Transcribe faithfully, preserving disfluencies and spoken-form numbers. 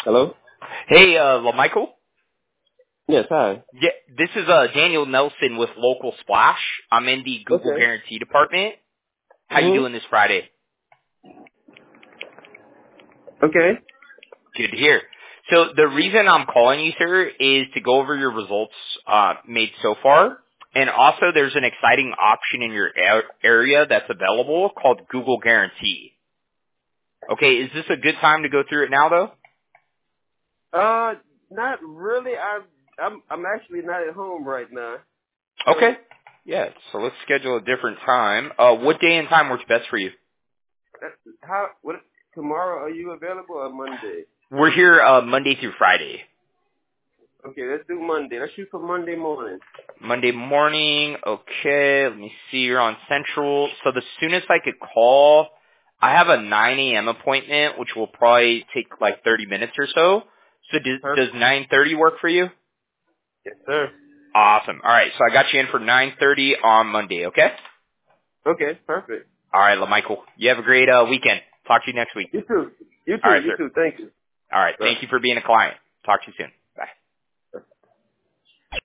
Hello? Hey, uh, LaMichael? Yes, hi. Yeah, this is uh, Daniel Nelson with Local Splash. I'm in the Google Okay. Guarantee department. How you Mm-hmm. doing this Friday? Okay. Good to hear. So the reason I'm calling you, sir, is to go over your results uh, made so far. And also there's an exciting option in your a- area that's available called Google Guarantee. Okay, is this a good time to go through it now, though? Uh, not really. I'm, I'm, I'm actually not at home right now. Okay. Yeah, so let's schedule a different time. Uh, what day and time works best for you? That's, how, what, tomorrow, are you available or Monday? We're here uh, Monday through Friday. Okay, let's do Monday. Let's shoot for Monday morning. Monday morning, okay, let me see, you're on Central. So the soonest I could call, I have a nine a.m. appointment, which will probably take like thirty minutes or so. So do, does Perfect. nine thirty work for you? Yes, sir. Awesome. All right, so I got you in for nine thirty on Monday, okay? Okay, perfect. All right, LaMichael, you have a great uh, weekend. Talk to you next week. You too. You All too. right, You sir. too. Thank you. All right, Bye. thank you for being a client. Talk to you soon.